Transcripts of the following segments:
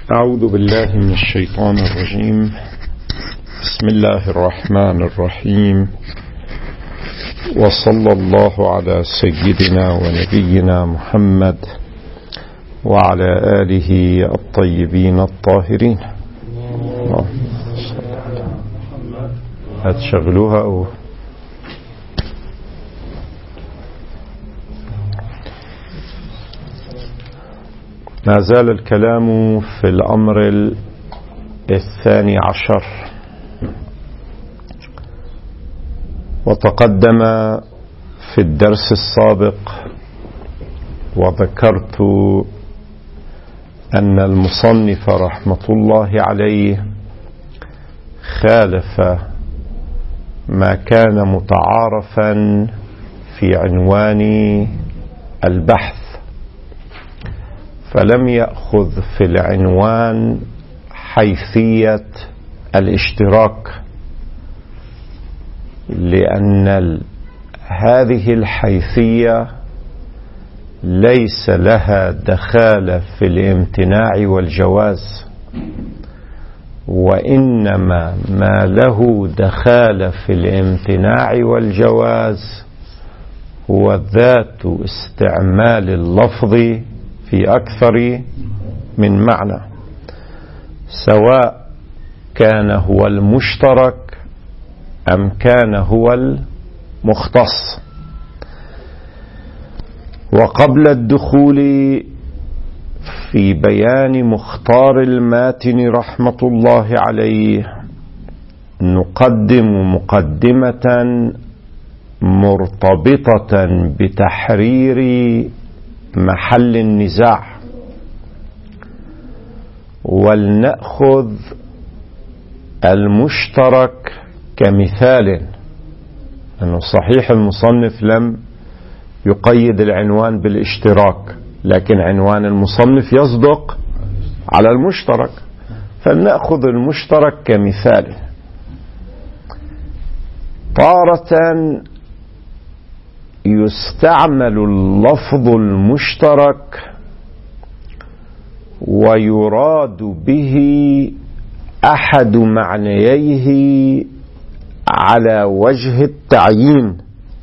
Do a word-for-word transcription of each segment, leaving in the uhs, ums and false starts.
أعوذ بالله من الشيطان الرجيم. بسم الله الرحمن الرحيم، وصلى الله على سيدنا ونبينا محمد وعلى آله الطيبين الطاهرين. هتشغلوها أو ما زال الكلام في الأمر الثاني عشر، وتقدم في الدرس السابق وذكرت أن المصنف رحمة الله عليه خالف ما كان متعارفا في عنوان البحث، فلم يأخذ في العنوان حيثية الاشتراك، لأن هذه الحيثية ليس لها دخالة في الامتناع والجواز، وإنما ما له دخالة في الامتناع والجواز هو ذات استعمال اللفظ في أكثر من معنى، سواء كان هو المشترك أم كان هو المختص. وقبل الدخول في بيان مختار الماتن رحمة الله عليه نقدم مقدمة مرتبطة بتحرير محل النزاع، ولنأخذ المشترك كمثال، أنه صحيح المصنف لم يقيد العنوان بالاشتراك، لكن عنوان المصنف يصدق على المشترك، فلنأخذ المشترك كمثال. تارة يستعمل اللفظ المشترك ويراد به أحد معنييه على وجه التعيين،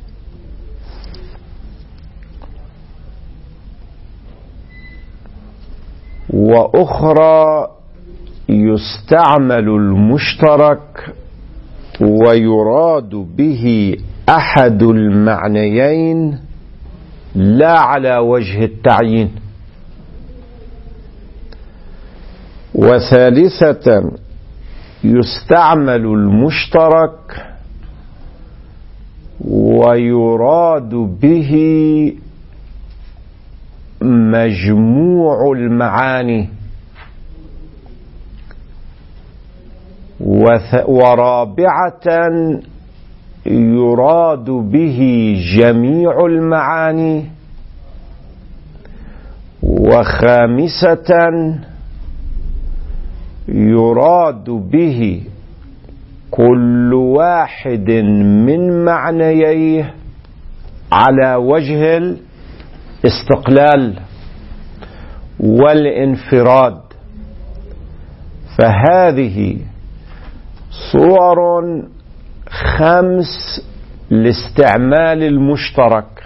وأخرى يستعمل المشترك ويراد به أحد المعنيين لا على وجه التعيين. وثالثة يستعمل المشترك ويراد به مجموع المعاني. ورابعة يراد به جميع المعاني. وخامسة يراد به كل واحد من معنييه على وجه الاستقلال والانفراد. فهذه صور خمس لاستعمال المشترك.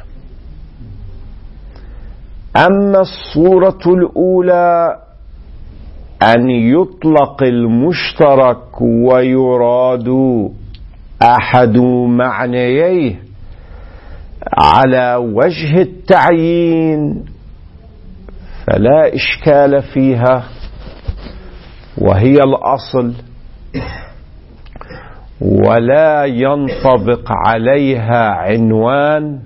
أما الصورة الأولى أن يطلق المشترك ويراد أحد معنييه على وجه التعيين فلا إشكال فيها، وهي الأصل، ولا ينطبق عليها عنوان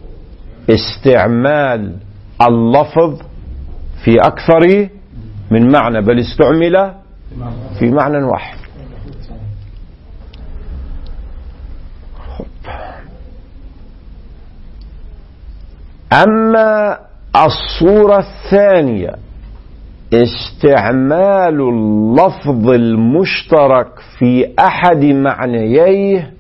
استعمال اللفظ في أكثر من معنى، بل استعمل في معنى واحد. أما الصورة الثانية استعمال اللفظ المشترك في أحد معنييه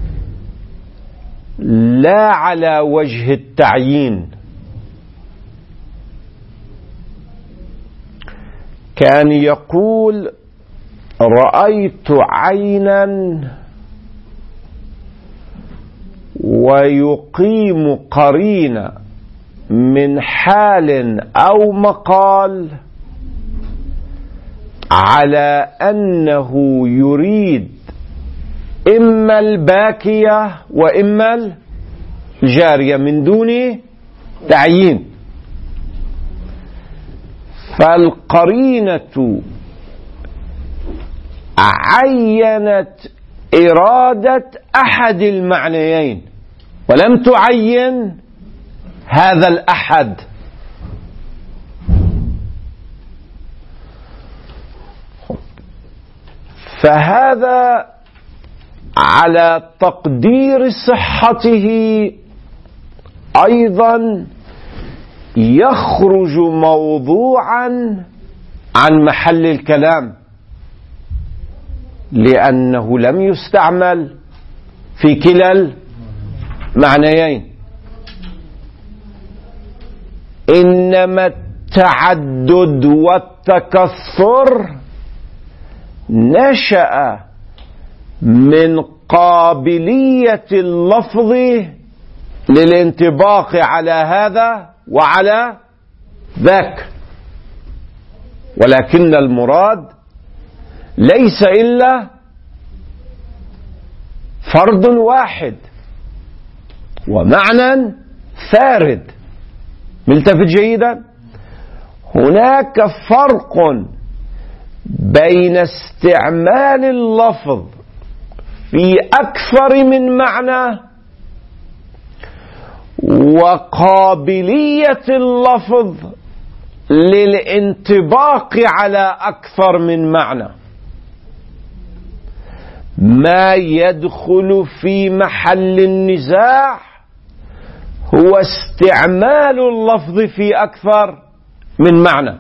لا على وجه التعيين، كان يقول رأيت عينا ويقيم قرينة من حال أو مقال على أنه يريد إما الباكية وإما الجارية من دون تعيين. فالقرينة عينت إرادة أحد المعنيين ولم تعين هذا الأحد. فهذا على تقدير صحته أيضا يخرج موضوعا عن محل الكلام، لأنه لم يستعمل في كلا المعنيين، إنما التعدد والتكثر نشأ من قابلية اللفظ للانطباق على هذا وعلى ذاك، ولكن المراد ليس إلا فرد واحد ومعنى ثارد. ملتفت جيدا؟ هناك فرق بين استعمال اللفظ في أكثر من معنى وقابلية اللفظ للانطباق على أكثر من معنى. ما يدخل في محل النزاع هو استعمال اللفظ في أكثر من معنى،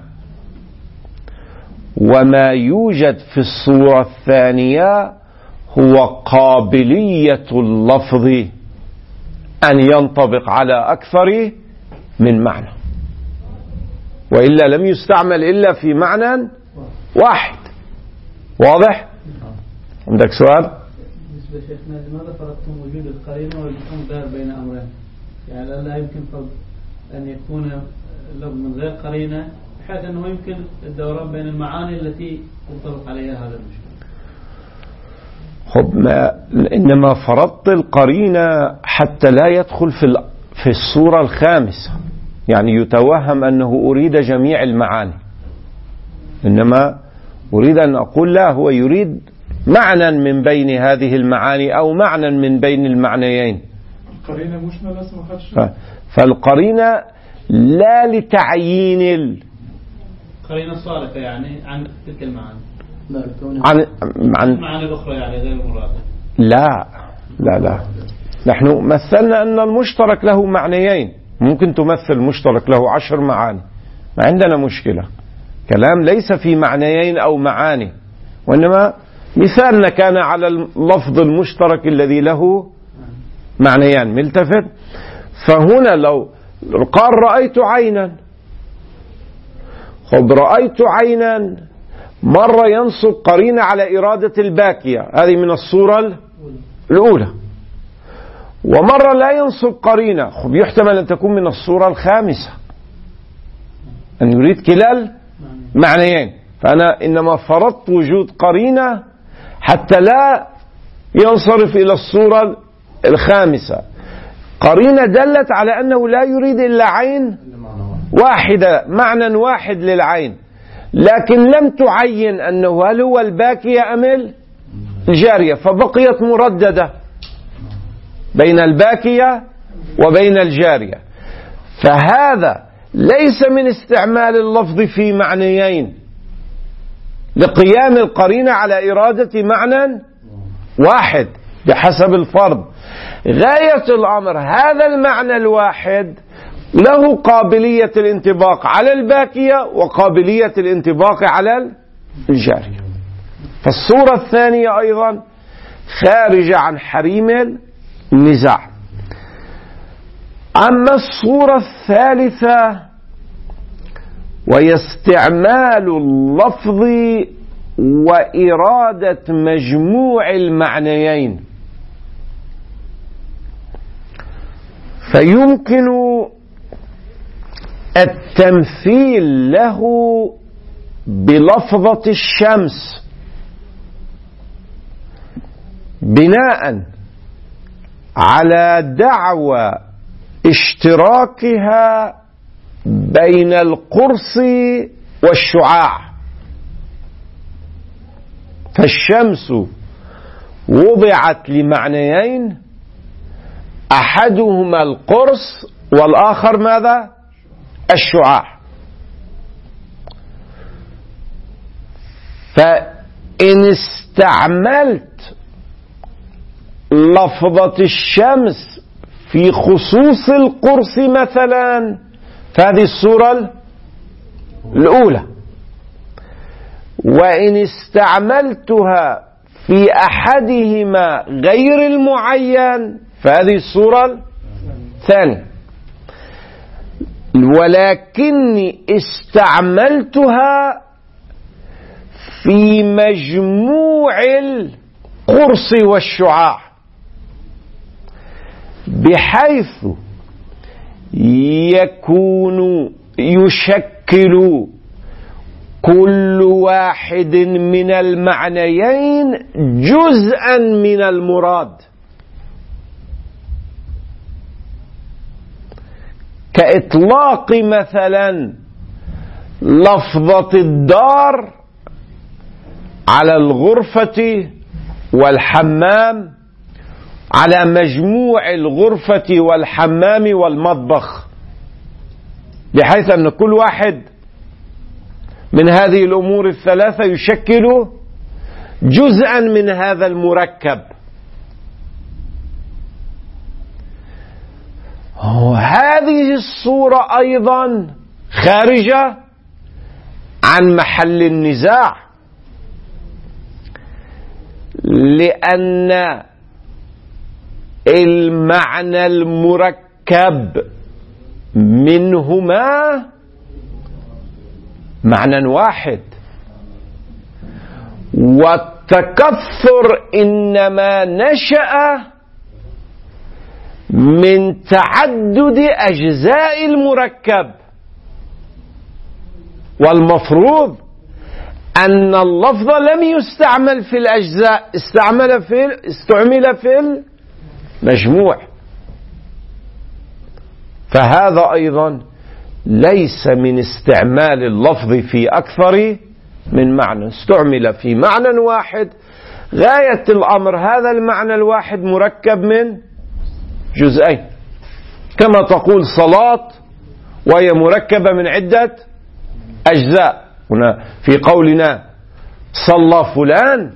وما يوجد في الصورة الثانية هو قابلية اللفظ أن ينطبق على أكثر من معنى، وإلا لم يستعمل إلا في معنى واحد. واضح؟ عندك سؤال؟ بالنسبة لشيخنا لماذا فرضتم وجود القرينة والمفهوم دار بين أمرين؟ يعني لا يمكن فرض أن يكون اللفظ من غير قرينة بحيث أنه يمكن الدوران بين المعاني التي تنطبق عليها هذا المشكل. خب ما إنما فرضت القرينة حتى لا يدخل في في الصورة الخامسة، يعني يتوهم أنه أريد جميع المعاني، إنما أريد أن أقول لا، هو يريد معنى من بين هذه المعاني أو معنى من بين المعنيين. القرينة مش نلاسة. فالقرينة لا لتعيين ال... قرينة صارفة يعني عن تلك المعاني، عن عن المعاني الأخرى يعني غير مرادة. لا لا لا، نحن مثلنا أن المشترك له معنيين، ممكن تمثل مشترك له عشر معاني، ما عندنا مشكلة. كلام ليس في معنيين أو معاني، وإنما مثالنا كان على اللفظ المشترك الذي له معنيان. ملتفت؟ فهنا لو قال رأيت عينا، خب رأيت عينا مرة ينصب قرينة على إرادة الباكية، هذه من الصورة الأولى، ومرة لا ينصب قرينة، خب يحتمل أن تكون من الصورة الخامسة، أن يريد كلا المعنيين. فأنا إنما فرضت وجود قرينة حتى لا ينصرف إلى الصورة الخامسة، قرينة دلت على أنه لا يريد إلا عين واحدة، معنى واحد للعين، لكن لم تعين أنه هل هو الباكية أم الجارية، فبقيت مرددة بين الباكية وبين الجارية. فهذا ليس من استعمال اللفظ في معنيين لقيام القرينة على إرادة معنى واحد بحسب الفرض. غاية الأمر هذا المعنى الواحد له قابلية الانطباق على الباكية وقابلية الانطباق على الجارية. فالصورة الثانية أيضا خارجة عن حريم النزاع. أما الصورة الثالثة وهي استعمال اللفظ وإرادة مجموع المعنيين. فيمكن التمثيل له بلفظة الشمس بناء على دعوى اشتراكها بين القرص والشعاع. فالشمس وضعت لمعنيين، أحدهما القرص والآخر ماذا؟ الشعاع. فإن استعملت لفظة الشمس في خصوص القرص مثلا فهذه الصورة الأولى، وإن استعملتها في أحدهما غير المعين فهذه الصورة الثانية. ولكني استعملتها في مجموع القرص والشعاع بحيث يكون يشكل كل واحد من المعنيين جزءا من المراد، كإطلاق مثلا لفظة الدار على الغرفة والحمام، على مجموع الغرفة والحمام والمطبخ، بحيث أن كل واحد من هذه الأمور الثلاثة يشكل جزءا من هذا المركب. هذه الصورة أيضا خارجة عن محل النزاع، لأن المعنى المركب منهما معنى واحد، والتكثر إنما نشأ من تعدد أجزاء المركب، والمفروض أن اللفظ لم يستعمل في الأجزاء، استعمل في استعمل في المجموع. فهذا أيضا ليس من استعمال اللفظ في أكثر من معنى، استعمل في معنى واحد، غاية الأمر هذا المعنى الواحد مركب من جزئين، كما تقول صلاة وهي مركبة من عدة أجزاء. هنا في قولنا صلى فلان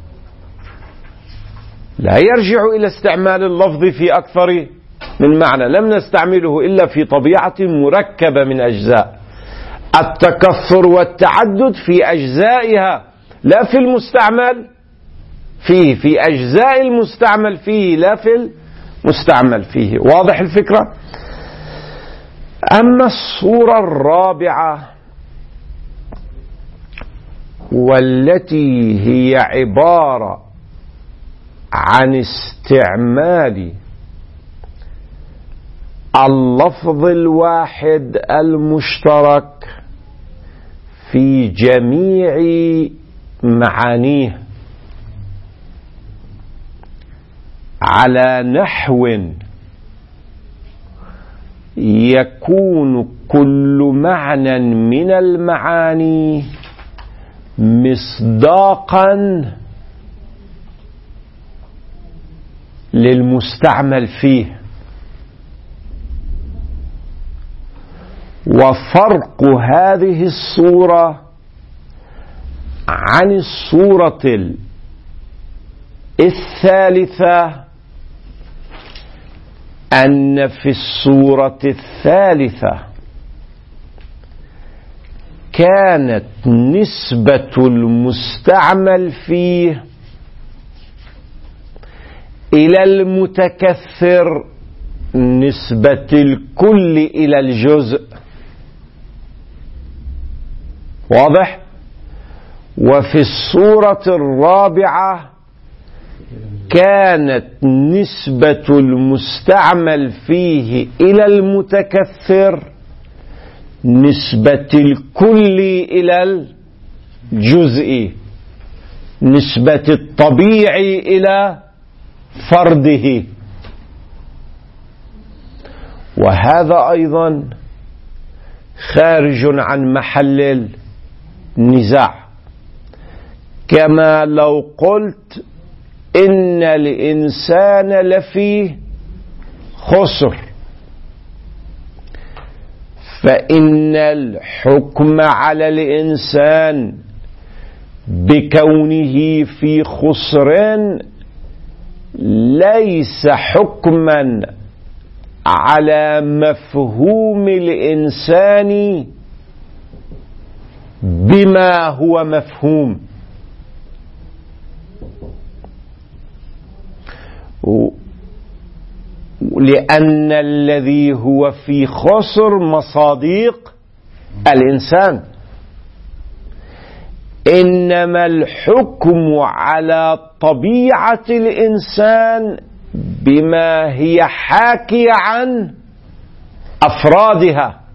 لا يرجع إلى استعمال اللفظ في أكثر من معنى، لم نستعمله إلا في طبيعة مركبة من أجزاء. التكثر والتعدد في أجزائها لا في المستعمل فيه، في أجزاء المستعمل فيه لا في المستعمل فيه. واضح الفكرة؟ أما الصورة الرابعة والتي هي عبارة عن استعمال اللفظ الواحد المشترك في جميع معانيه على نحو يكون كل معنى من المعاني مصداقا للمستعمل فيه. وفرق هذه الصورة عن الصورة الثالثة أن في الصورة الثالثة كانت نسبة المستعمل فيه إلى المتكثر نسبة الكل إلى الجزء، واضح؟ وفي الصورة الرابعة كانت نسبة المستعمل فيه إلى المتكثر نسبة الكلي إلى الجزئي، نسبة الطبيعي إلى فرده. وهذا أيضا خارج عن محل النزاع، كما لو قلت إن الإنسان لفي خسر، فإن الحكم على الإنسان بكونه في خسر ليس حكما على مفهوم الإنسان بما هو مفهوم، لأن الذي هو في خسر مصاديق الإنسان، إنما الحكم على طبيعة الإنسان بما هي حاكية عن أفرادها،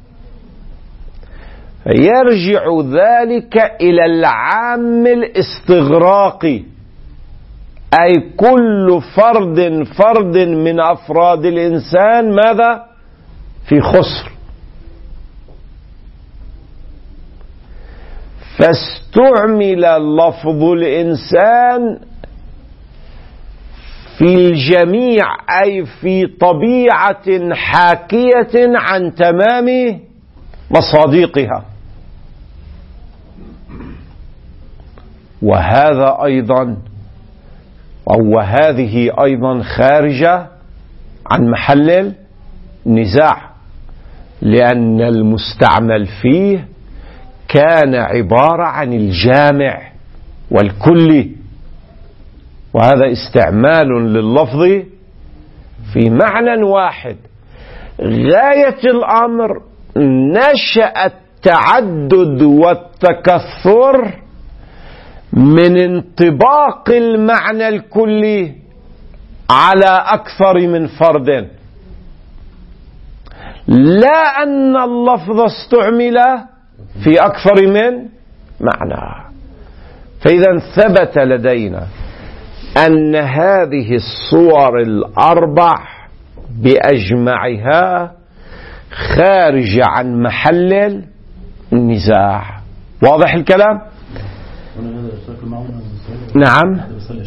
يرجع ذلك إلى العام الاستغراقي، أي كل فرد فرد من أفراد الإنسان ماذا؟ في خسر. فاستعمل لفظ الإنسان في الجميع، أي في طبيعة حاكية عن تمام مصاديقها. وهذا أيضا أو وهذه أيضا خارجة عن محل النزاع، لأن المستعمل فيه كان عبارة عن الجامع والكلي، وهذا استعمال لللفظ في معنى واحد. غاية الأمر نشأ التعدد والتكثر من انطباق المعنى الكلي على أكثر من فرد، لا أن اللفظ استعمل في أكثر من معنى. فإذا ثبت لدينا أن هذه الصور الأربع بأجمعها خارج عن محل النزاع. واضح الكلام؟ نعم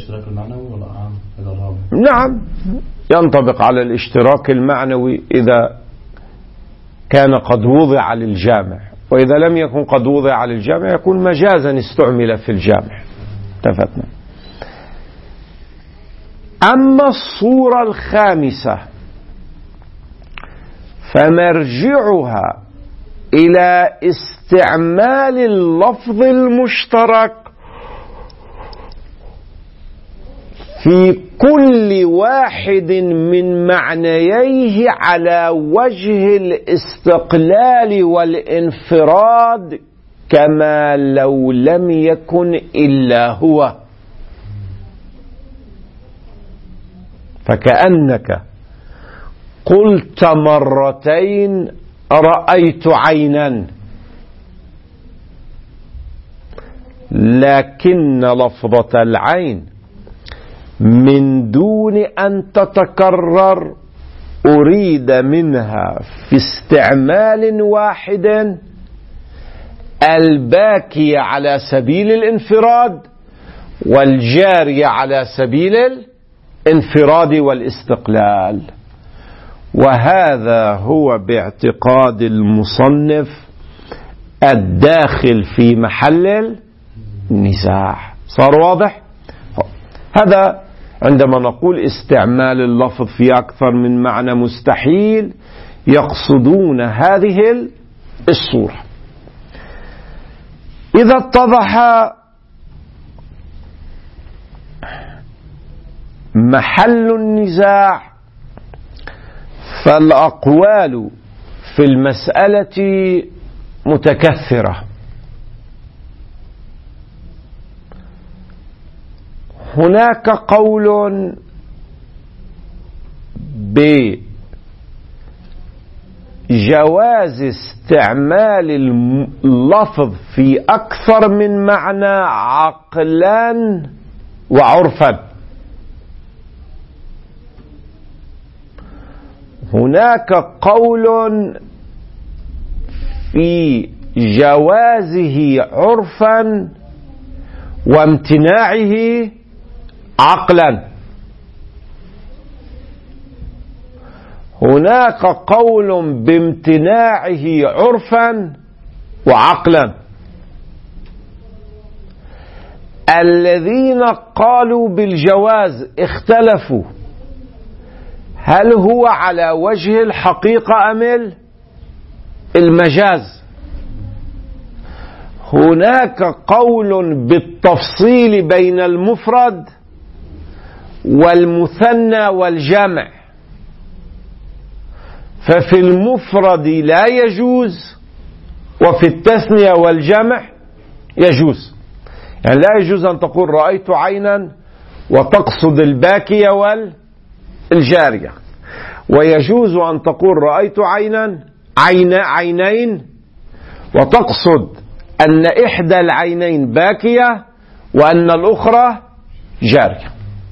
نعم ينطبق على الاشتراك المعنوي إذا كان قد وضع للجامع، وإذا لم يكن قد وضع للجامع يكون مجازا استعمل في الجامع. اتفقنا. أما الصورة الخامسة فمرجعها إلى استعمال اللفظ المشترك في كل واحد من معنييه على وجه الاستقلال والانفراد، كما لو لم يكن إلا هو. فكأنك قلت مرتين رأيت عينا، لكن لفظة العين من دون أن تتكرر أريد منها في استعمال واحد الباكي على سبيل الانفراد والجاري على سبيل الانفراد والاستقلال. وهذا هو باعتقاد المصنف الداخل في محل النزاع. صار واضح؟ هذا عندما نقول استعمال اللفظ في أكثر من معنى مستحيل يقصدون هذه الصورة. إذا اتضح محل النزاع فالأقوال في المسألة متكثرة، هناك قول بجواز استعمال اللفظ في أكثر من معنى عقلا وعرفا. هناك قول في جوازه عرفا وامتناعه عقلا. هناك قول بامتناعه عرفا وعقلا. الذين قالوا بالجواز اختلفوا هل هو على وجه الحقيقة أم المجاز. هناك قول بالتفصيل بين المفرد والمثنى والجمع، ففي المفرد لا يجوز وفي التثنية والجمع يجوز. يعني لا يجوز أن تقول رأيت عينا وتقصد الباكية والجارية، ويجوز أن تقول رأيت عينا عين عينين وتقصد أن إحدى العينين باكية وأن الأخرى جارية.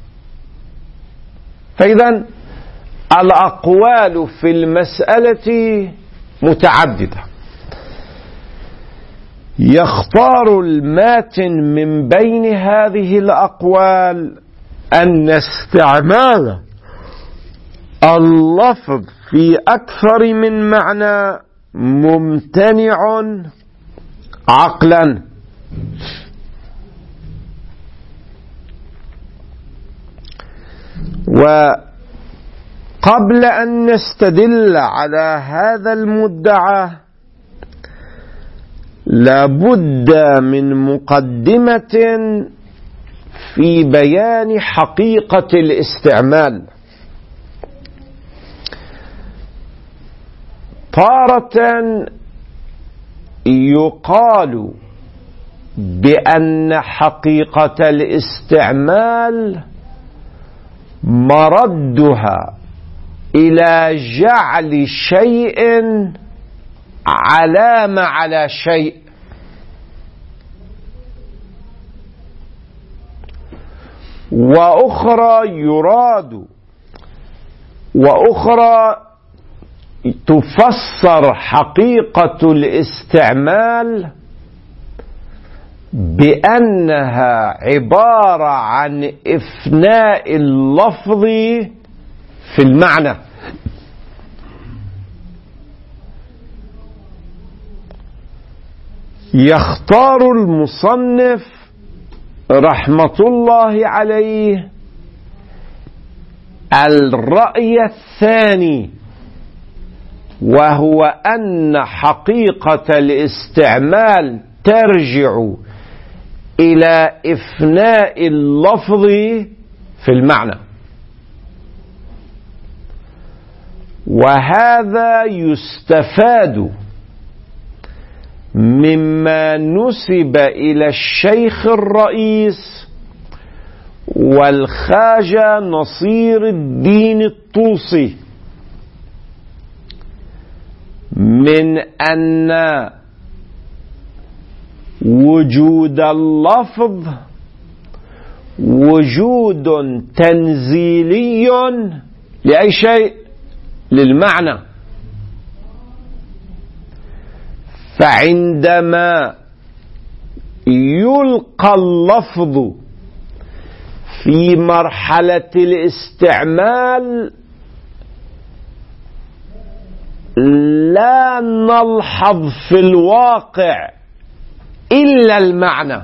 فإذا الأقوال في المسألة متعددة. يختار الماتن من بين هذه الأقوال أن استعمال اللفظ في أكثر من معنى ممتنع عقلا. وقبل أن نستدل على هذا المدعى لابد من مقدمة في بيان حقيقة الاستعمال. تارة يقال بأن حقيقة الاستعمال مردها إلى جعل شيء علامة على شيء، وأخرى يراد وأخرى تفسر حقيقة الاستعمال بأنها عبارة عن إفناء اللفظ في المعنى. يختار المصنف رحمة الله عليه الرأي الثاني، وهو أن حقيقة الاستعمال ترجع إلى إفناء اللفظ في المعنى. وهذا يستفاد مما نسب إلى الشيخ الرئيس والخواجة نصير الدين الطوسي من أن وجود اللفظ وجود تنزيلي لأي شيء، للمعنى. فعندما يلقى اللفظ في مرحلة الاستعمال لا نلحظ في الواقع إلا المعنى،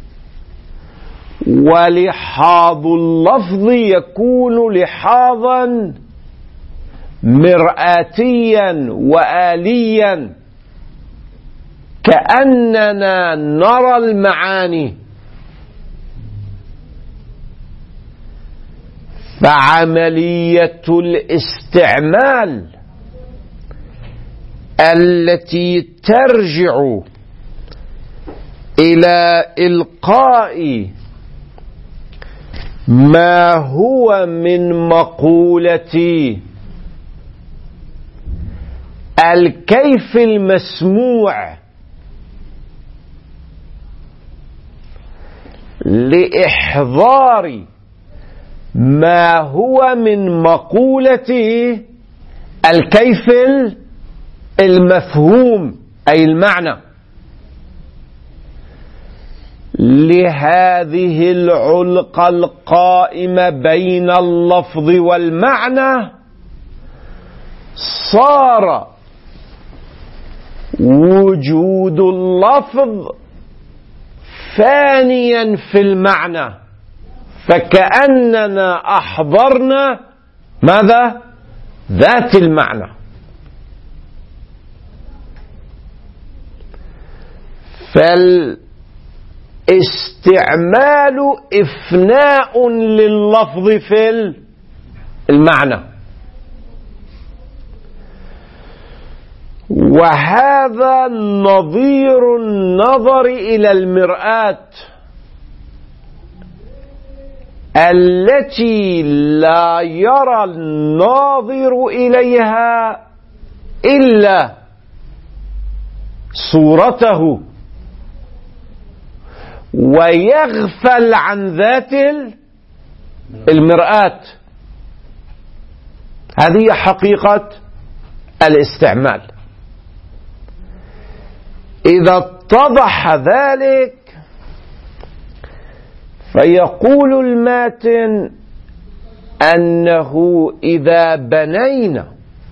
ولحاظ اللفظ يكون لحاظا مرآتيا وآليا، كأننا نرى المعاني. فعملية الاستعمال التي ترجع إلى إلقاء ما هو من مقولتي الكيف المسموع لإحضار ما هو من مقولته الكيف المفهوم أي المعنى لهذه العلقة القائمة بين اللفظ والمعنى. صار وجود اللفظ فانيا في المعنى، فكأننا أحضرنا ماذا؟ ذات المعنى. فالاستعمال إفناء لللفظ في المعنى، وهذا نظير النظر إلى المرآة التي لا يرى الناظر إليها إلا صورته ويغفل عن ذات المرآة. هذه حقيقة الاستعمال. إذا اتضح ذلك فيقول الماتن أنه إذا بنينا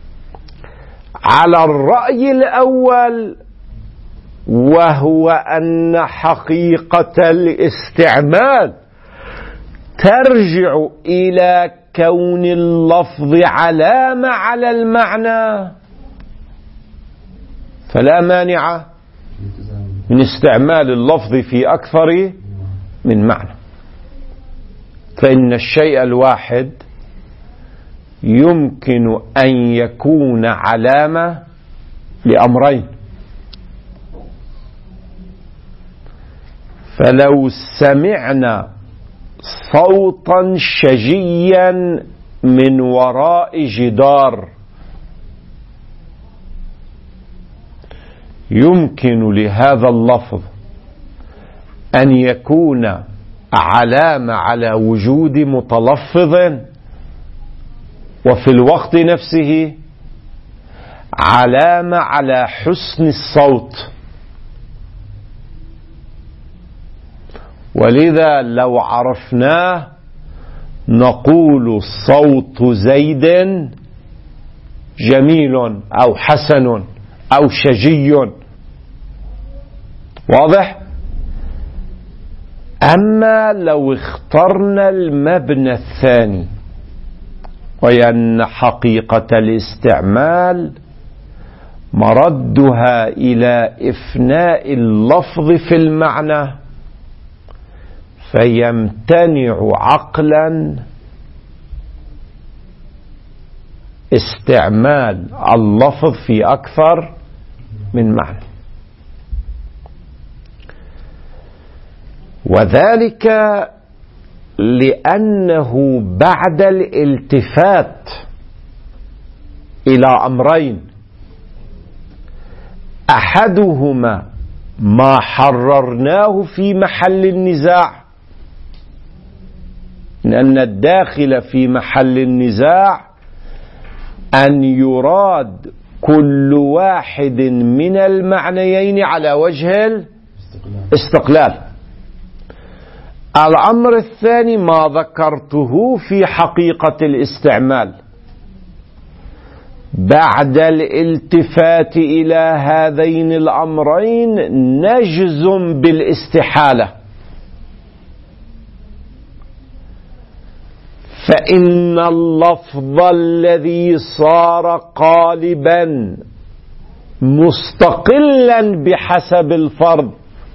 على الرأي الأول وهو أن حقيقة الاستعمال ترجع إلى كون اللفظ علامة على المعنى، فلا مانع من استعمال اللفظ في أكثر من معنى. فإن الشيء الواحد يمكن أن يكون علامة لأمرين. فلو سمعنا صوتا شجيا من وراء جدار يمكن لهذا اللفظ أن يكون علامة على وجود متلفظ، وفي الوقت نفسه علامة على حسن الصوت. ولذا لو عرفناه نقول صوت زيد جميل أو حسن أو شجي. واضح؟ أما لو اخترنا المبنى الثاني وأن حقيقة الاستعمال مردها إلى إفناء اللفظ في المعنى، فيمتنع عقلا استعمال اللفظ في أكثر من معنى. وذلك لأنه بعد الالتفات إلى أمرين، أحدهما ما حررناه في محل النزاع، لأن الداخل في محل النزاع أن يراد كل واحد من المعنيين على وجه الاستقلال. الأمر الثاني ما ذكرته في حقيقة الاستعمال، بعد الالتفات إلى هذين الأمرين نجزم بالاستحالة، فإن اللفظ الذي صار قالبا مستقلا بحسب الفرض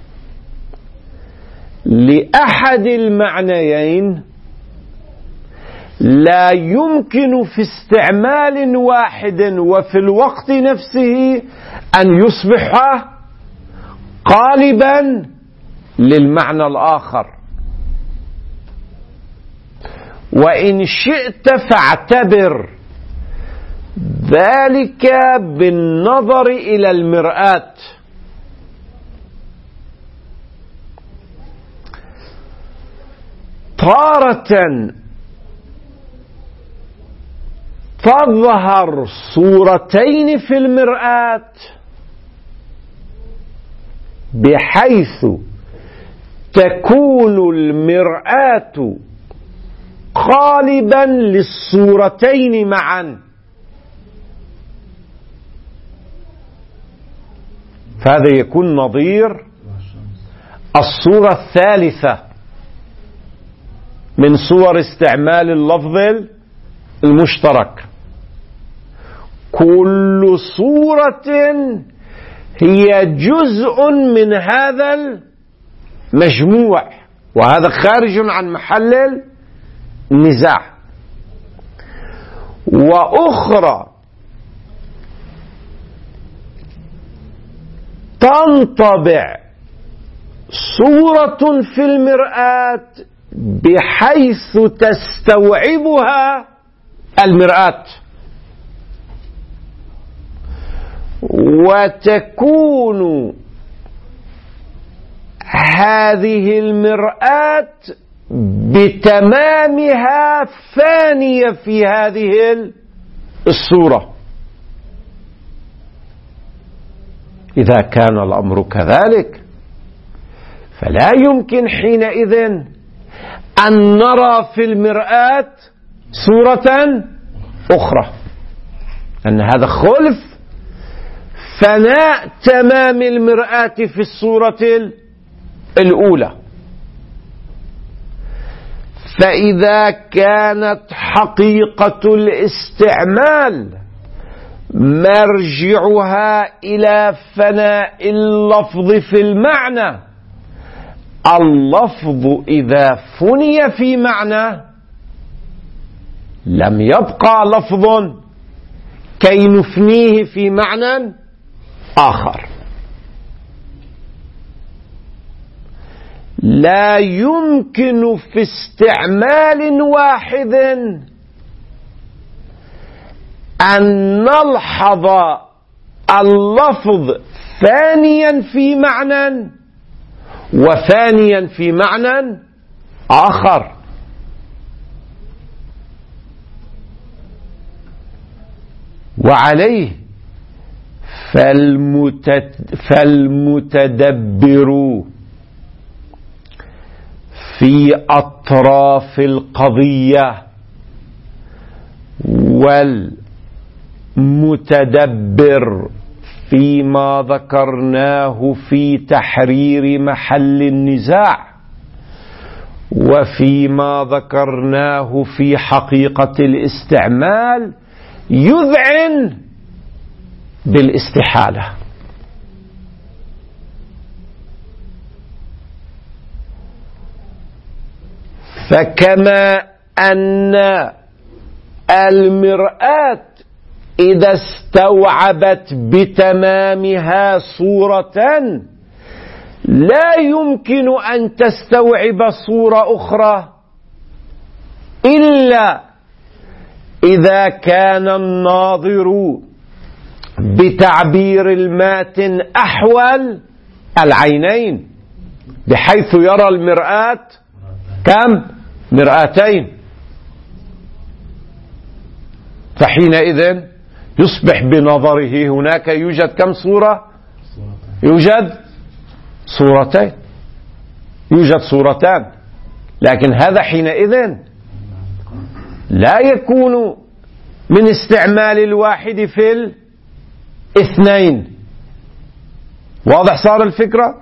لأحد المعنيين لا يمكن في استعمال واحد وفي الوقت نفسه أن يصبح قالبا للمعنى الآخر. وإن شئت فاعتبر ذلك بالنظر إلى المرآة. تارة تظهر صورتين في المرآة بحيث تكون المرآة قالبا للصورتين معا، فهذا يكون نظير الصورة الثالثة من صور استعمال اللفظ المشترك. كل صورة هي جزء من هذا المجموع، وهذا خارج عن محل النزاع. وأخرى تنطبع صورة في المرآة بحيث تستوعبها المرآة، وتكون هذه المرآة بتمامها ثانية في هذه الصورة. إذا كان الأمر كذلك فلا يمكن حينئذ أن نرى في المرآة صورة أخرى، أن هذا خلف فناء تمام المرآة في الصورة الأولى. فإذا كانت حقيقة الاستعمال مرجعها إلى فناء اللفظ في المعنى، اللفظ إذا فني في معنى لم يبقى لفظ كي نفنيه في معنى آخر. لا يمكن في استعمال واحد أن نلحظ اللفظ ثانيا في معنى وثانيا في معنى آخر. وعليه فالمتدبر في أطراف القضية والمتدبر فيما ذكرناه في تحرير محل النزاع وفيما ذكرناه في حقيقة الاستعمال يذعن بالاستحالة. فكما أن المرآة إذا استوعبت بتمامها صورة لا يمكن أن تستوعب صورة أخرى إلا إذا كان الناظر بتعبير الماتن أحول العينين بحيث يرى المرآة كم؟ مرآتين. فحينئذ يصبح بنظره هناك يوجد كم صورة؟ يوجد صورتين، يوجد صورتان. لكن هذا حينئذ لا يكون من استعمال الواحد في الاثنين. واضح صار الفكرة؟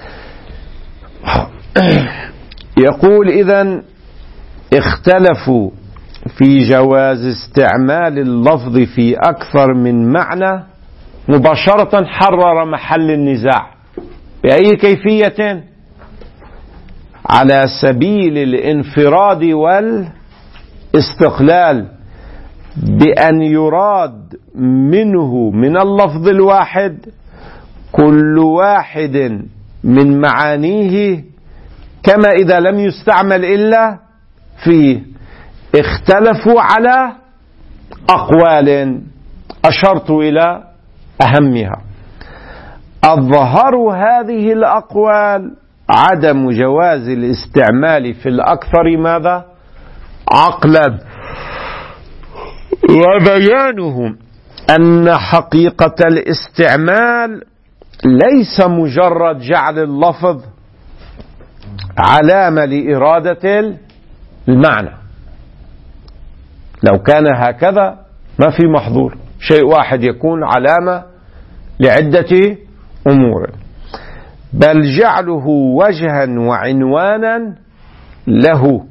يقول إذن اختلفوا في جواز استعمال اللفظ في أكثر من معنى. مباشرة حرر محل النزاع بأي كيفية؟ على سبيل الانفراد والاستقلال، بأن يراد منه من اللفظ الواحد كل واحد من معانيه كما إذا لم يستعمل إلا فيه. اختلفوا على أقوال أشرت إلى أهمها. أظهر هذه الأقوال عدم جواز الاستعمال في الأكثر ماذا؟ عقلا، وبيانه أن حقيقة الاستعمال ليس مجرد جعل اللفظ علامة لإرادة المعنى. لو كان هكذا ما في محظور، شيء واحد يكون علامة لعدة أمور، بل جعله وجها وعنوانا له،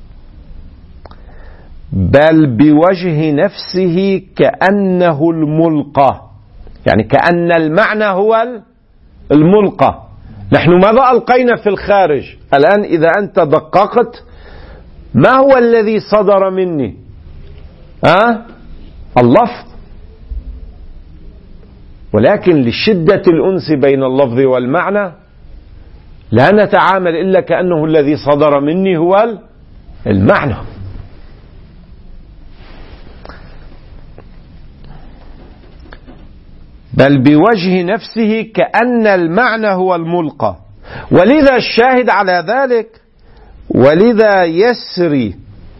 بل بوجه نفسه كأنه الملقى، يعني كأن المعنى هو الملقى. نحن ماذا ألقينا في الخارج؟ الآن إذا أنت دققت ما هو الذي صدر مني؟ أه؟ اللفظ، ولكن لشدة الأنس بين اللفظ والمعنى لا نتعامل إلا كأنه الذي صدر مني هو المعنى. بل بوجه نفسه كأن المعنى هو الملقى. ولذا الشاهد على ذلك، ولذا يسري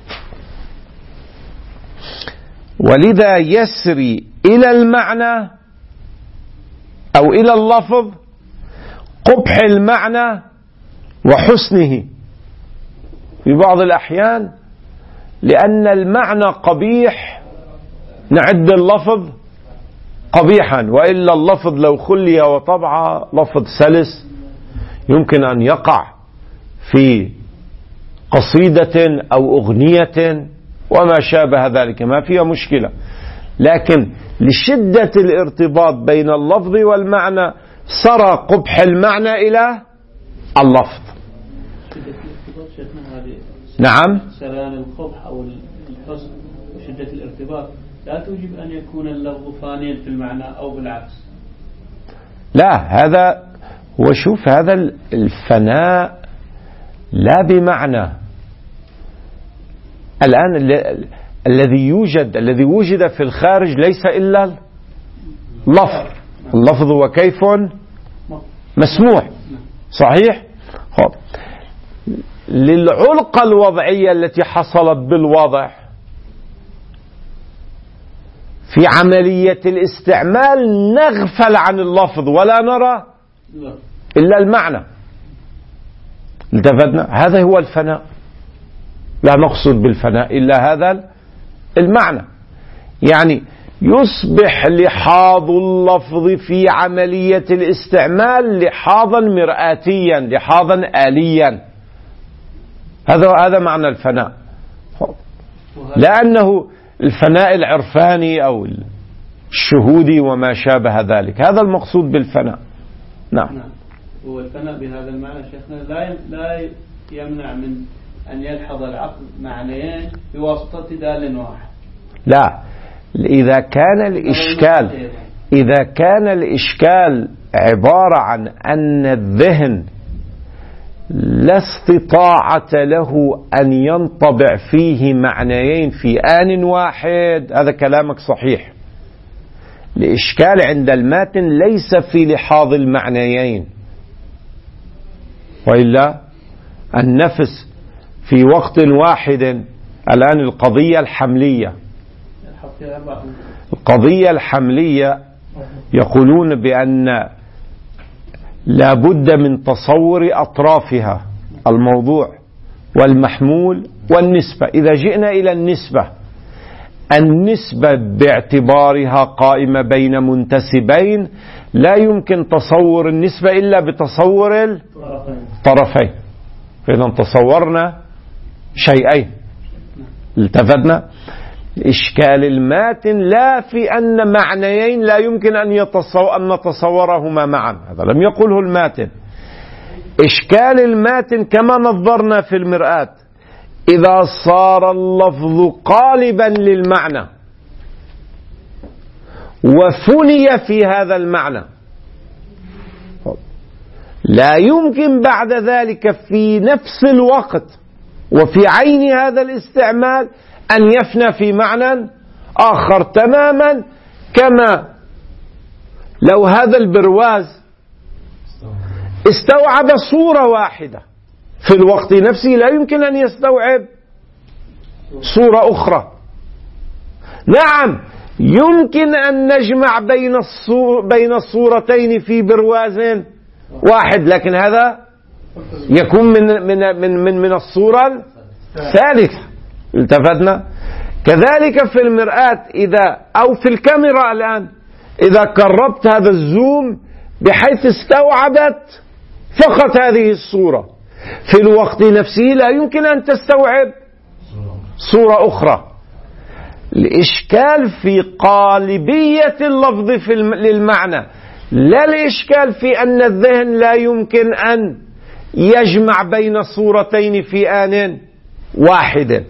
ولذا يسري إلى المعنى أو إلى اللفظ قبح المعنى وحسنه في بعض الأحيان، لأن المعنى قبيح نعد اللفظ قبيحا، وإلا اللفظ لو خلي وطبع لفظ سلس يمكن أن يقع في قصيدة أو أغنية وما شابه ذلك، ما فيها مشكلة. لكن لشدة الارتباط بين اللفظ والمعنى سرى قبح المعنى إلى اللفظ. نعم، سريان القبح أو الحسن وشدة الارتباط لا توجب أن يكون اللفظ فانيا في المعنى أو بالعكس. لا، هذا هو، شوف، هذا الفناء لا بمعنى الآن الذي يوجد الذي وجد في الخارج ليس إلا اللفظ. اللفظ وكيف مسموع، صحيح؟ خب. للعلقة الوضعية التي حصلت بالوضع في عملية الاستعمال نغفل عن اللفظ ولا نرى إلا المعنى. التفتنا؟ هذا هو الفناء، لا نقصد بالفناء إلا هذا المعنى. يعني يصبح لحاظ اللفظ في عملية الاستعمال لحاظا مرآتيا، لحاظا آليا. هذا هذا معنى الفناء، لأنه الفناء العرفاني أو الشهودي وما شابه ذلك، هذا المقصود بالفناء. نعم. نعم. والفناء بهذا المعنى شيخنا لا لا يمنع من أن يلحظ العقل معنيين بواسطة دال واحد. لا، إذا كان الإشكال إذا كان الإشكال عبارة عن أن الذهن لا استطاعة له أن ينطبع فيه معنيين في آن واحد، هذا كلامك صحيح. الإشكال عند الماتن ليس في لحاظ المعنيين، وإلا النفس في وقت واحد. الآن القضية الحملية القضية الحملية يقولون بأن لا بد من تصور أطرافها، الموضوع والمحمول والنسبة. إذا جئنا إلى النسبة، النسبة باعتبارها قائمة بين منتسبين، لا يمكن تصور النسبة إلا بتصور الطرفين. فإذا تصورنا شيئين التفتنا. إشكال الماتن لا في أن معنيين لا يمكن أن, يتصور أن نتصورهما معا، هذا لم يقله الماتن. إشكال الماتن كما نظرنا في المرآة، إذا صار اللفظ قالبا للمعنى وفني في هذا المعنى، لا يمكن بعد ذلك في نفس الوقت وفي عين هذا الاستعمال أن يفنى في معنى آخر تماما، كما لو هذا البرواز استوعب صورة واحدة في الوقت نفسه لا يمكن أن يستوعب صورة أخرى. نعم يمكن أن نجمع بين الصور بين الصورتين في برواز واحد، لكن هذا يكون من من من من, من الصورة الثالثة. التفتنا؟ كذلك في المرآة إذا أو في الكاميرا الآن إذا قربت هذا الزوم بحيث استوعبت فقط هذه الصورة، في الوقت نفسه لا يمكن أن تستوعب صورة أخرى. الإشكال في قالبية اللفظ في للمعنى، لا الإشكال في أن الذهن لا يمكن أن يجمع بين صورتين في آن واحد.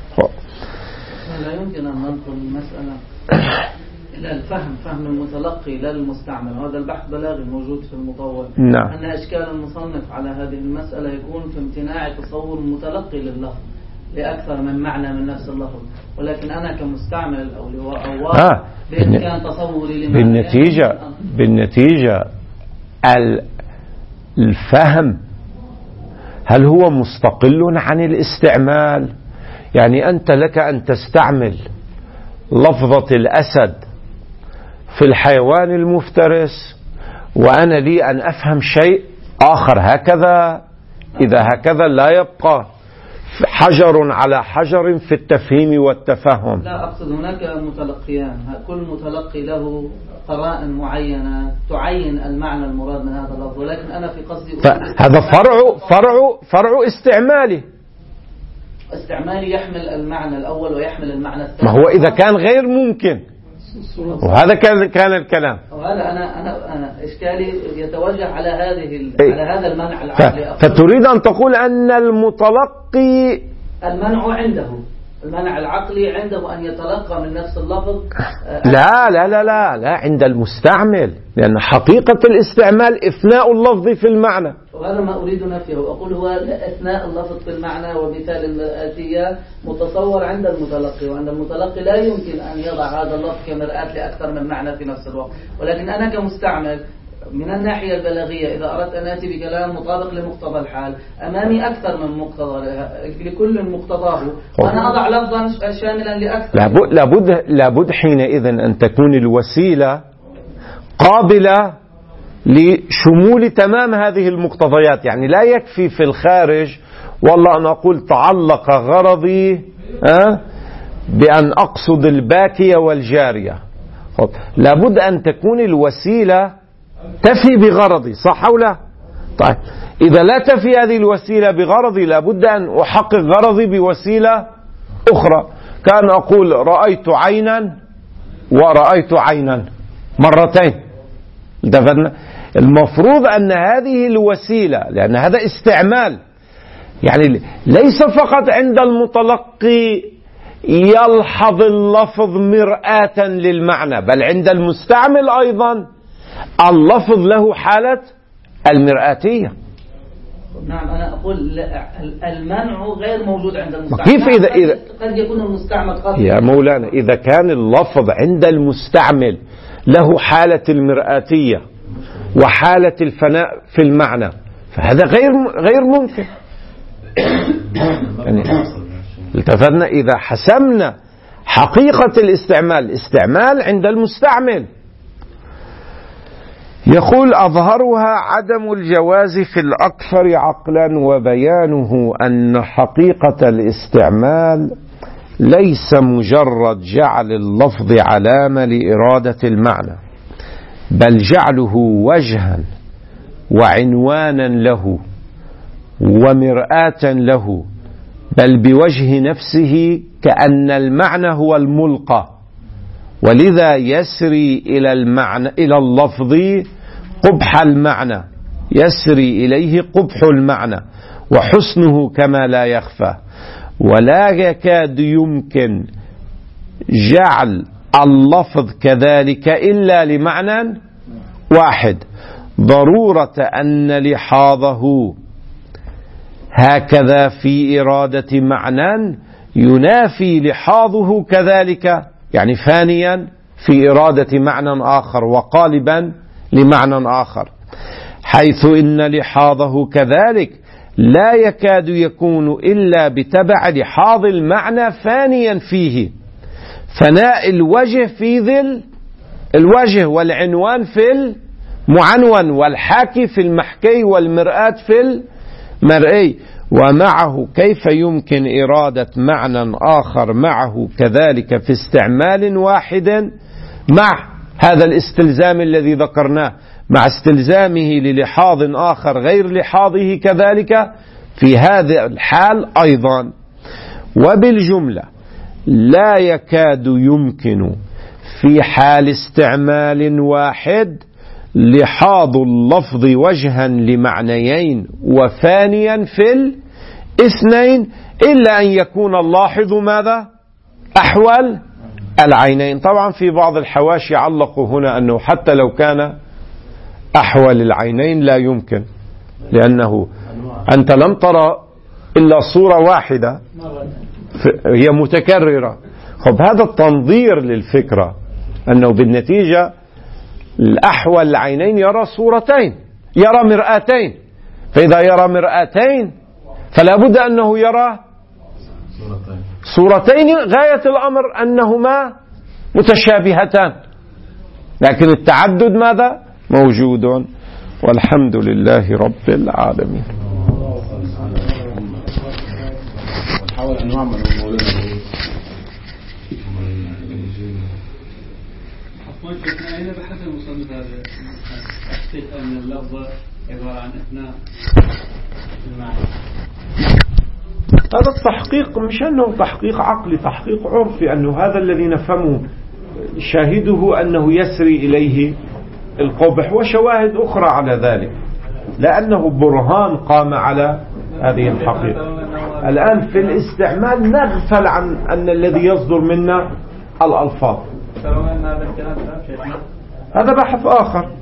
لا يمكن أن ننقل المسألة إلى الفهم، فهم المتلقي لا المستعمل. هذا البحث بلاغي موجود في المطول. نعم. أن أشكال المصنف على هذه المسألة يكون في امتناع تصور المتلقي لللفظ لأكثر من معنى من نفس اللفظ، ولكن أنا كمستعمل أو لواء آه. بإمكان تصوري لمعنى. بالنتيجة بالنتيجة الفهم هل هو مستقل عن الاستعمال؟ يعني أنت لك أن تستعمل لفظة الأسد في الحيوان المفترس وأنا لي أن أفهم شيء آخر هكذا. إذا هكذا لا يبقى حجر على حجر في التفهيم والتفهم. لا أقصد هناك متلقيان، كل متلقي له قرائن معينة تعين المعنى المراد من هذا اللفظ، ولكن أنا في قصدي هذا فرع فرع فرع استعمالي. استعمالي يحمل المعنى الأول ويحمل المعنى الثاني. ما هو إذا كان غير ممكن، وهذا كان كان الكلام. وهذا أنا أنا أنا إشكالي يتوجه على هذه على هذا المنع العقلي. فتريد أن تقول أن المتلقي المنع عنده، المنع العقلي عنده أن يتلقى من نفس اللفظ. لا لا لا لا لا عند المستعمل، لأن حقيقة الاستعمال إثناء اللفظ في المعنى. وهذا ما أريد نفيه، أقول هو إثناء اللفظ في المعنى ومثال المرآتية متصور عند المتلقي، وعند المتلقي لا يمكن أن يضع هذا اللفظ كمرآة لأكثر من معنى في نفس الوقت. ولكن أنا كمستعمل من الناحية البلاغية إذا أردت أن آتي بكلام مطابق لمقتضى الحال أمامي أكثر من مقتضى لكل مقتضاه، وأنا أضع لفظا شاملا لأكثر. لابد لابد لابد حينئذ أن تكون الوسيلة قابلة لشمول تمام هذه المقتضيات. يعني لا يكفي في الخارج والله أنا أقول تعلق غرضي أه بأن أقصد الباكية والجارية. لابد أن تكون الوسيلة تفي بغرضي، صح أو لا؟ طيب إذا لا تفي هذه الوسيلة بغرضي لابد أن أحقق غرضي بوسيلة أخرى. كان أقول رأيت عينا ورأيت عينا مرتين. التفتنا؟ المفروض أن هذه الوسيلة، لأن هذا استعمال، يعني ليس فقط عند المتلقي يلحظ اللفظ مرآة للمعنى، بل عند المستعمل أيضا اللفظ له حالة المرآتية. نعم أنا أقول المنع غير موجود عند المستعمل. كيف إذا إذا قد يكون المستعمل قبل يا مولانا إذا كان اللفظ عند المستعمل له حالة المرآتية وحالة الفناء في المعنى فهذا غير غير ممكن. يعني التفتنا إذا حسمنا حقيقة الاستعمال استعمال عند المستعمل. يقول أظهرها عدم الجواز في الأكثر عقلا، وبيانه أن حقيقة الاستعمال ليس مجرد جعل اللفظ علامة لإرادة المعنى، بل جعله وجها وعنوانا له ومرآة له، بل بوجه نفسه كأن المعنى هو الملقى، ولذا يسري إلى المعنى إلى اللفظ قبح المعنى، يسري إليه قبح المعنى وحسنه كما لا يخفى، ولا يكاد يمكن جعل اللفظ كذلك إلا لمعنى واحد، ضرورة أن لحاظه هكذا في إرادة معنى ينافي لحاظه كذلك، يعني فانيا في إرادة معنى آخر وقالبا لمعنى آخر، حيث إن لحاظه كذلك لا يكاد يكون إلا بتبع لحاظ المعنى فانيا فيه، فناء الوجه في ذل الوجه، والعنوان في المعنون، والحاكي في المحكي، والمرآة في المرئي. ومعه كيف يمكن إرادة معنى آخر معه كذلك في استعمال واحد مع هذا الاستلزام الذي ذكرناه، مع استلزامه للحاظ آخر غير لحاظه كذلك في هذا الحال أيضا. وبالجملة لا يكاد يمكن في حال استعمال واحد لحاظ اللفظ وجها لمعنيين وفانيا في الاثنين، إلا أن يكون اللاحظ ماذا؟ أحول العينين. طبعا في بعض الحواشي علقوا هنا أنه حتى لو كان أحول العينين لا يمكن، لأنه أنت لم ترى إلا صورة واحدة هي متكررة. خب هذا التنظير للفكرة، أنه بالنتيجة الأحول العينين يرى صورتين، يرى مرآتين، فإذا يرى مرآتين فلا بد أنه يرى صورتين، غاية الأمر أنهما متشابهتان، لكن التعدد ماذا؟ موجود. والحمد لله رب العالمين. حاول أن نعمل عفوا شيخنا، أين بحث المصنف هذا تحقيق أن اللفظ عبارة عن إثناء المعنى؟ هذا التحقيق مش أنه تحقيق عقلي، تحقيق عرفي، أنه هذا الذي نفهمه شاهده أنه يسري إليه القبح، وشواهد أخرى على ذلك، لأنه برهان قام على هذه الحقيقة. الآن في الاستعمال نغفل عن أن الذي يصدر منا الألفاظ، هذا بحث آخر.